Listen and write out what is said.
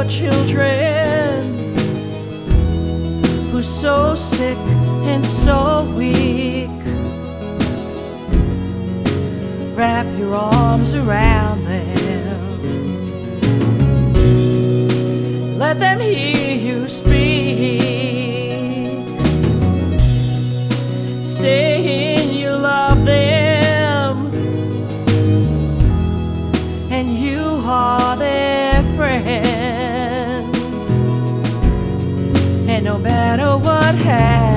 your children who's so sick and so weak. Wrap your arms around them. Let them hear you speak, saying you love them and you are their friend. And no matter what happens,